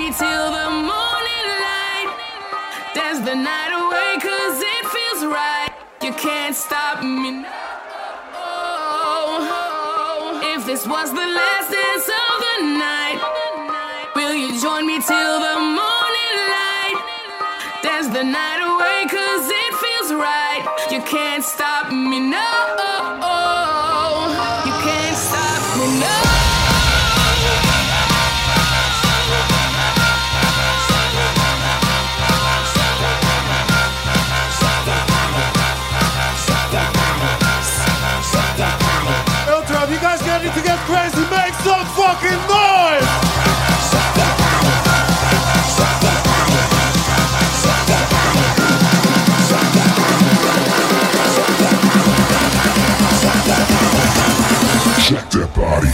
me till the morning light. Dance the night away 'cause it feels right. You can't stop me now. If this was the last dance of the night, will you join me till the morning light? Dance the night away 'cause it feels right. You can't stop me now. You can't stop me now. If you guys ready to get crazy, make some fucking noise! Shake that body.